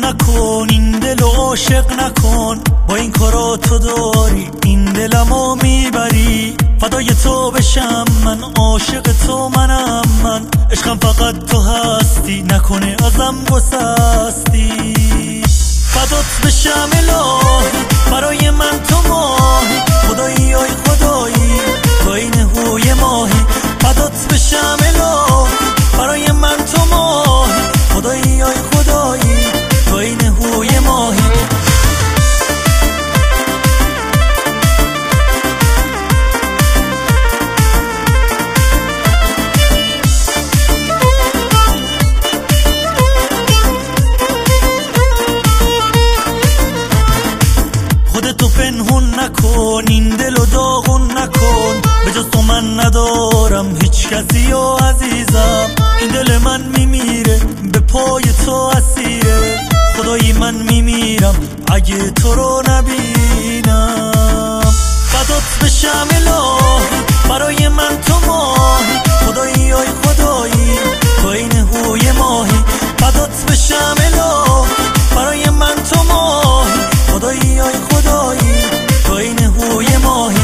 نکن، این دلو عاشق نکن، با این کارا تو داری این دلمو میبری. فدای تو بشم من، عاشق تو منم من، عشقم فقط تو هستی، نکنه ازم گسستی. فدات بشم الهی، برای من تو ماهی، خدایی آی خدایی تو این هوی ماهی. فدات بشم الهی، برای من تو ماهی، خدایی آی خدایی تو این هوی ماهی. خودتو پنهون نکن، این دلو داغون نکن، به جز تو من ندارم هیچ کسی و عزیزم. این دل من میمیره به پای تو اسیره، خدایی من میمیرم اگه تو رو نبینم. فدات بشم الهی، برای من تو ماهی، خدایی آی خدایی تو این هوی ماهی. فدات بشم الهی، برای من تو ماهی، خدایی آی خدایی تو این هوی ماهی.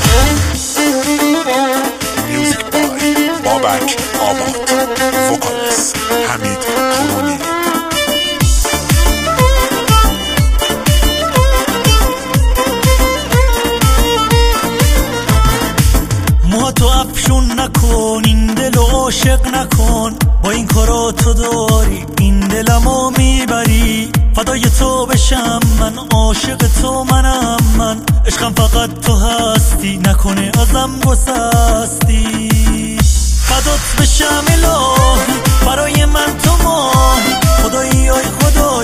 میوزیک بای بابک آباد، وکالیست حمید کرونی. موهاتو افشون نکن، این دلو عاشق نکن، با این کارا تو داری این دلمو میبری. فدای تو بشم من، عاشق تو منم من، عشقم فقط تو هستی، نکنه ازم گسستی. فدات بشم الهی، برای من تو ماهی، خدایی آی خدایی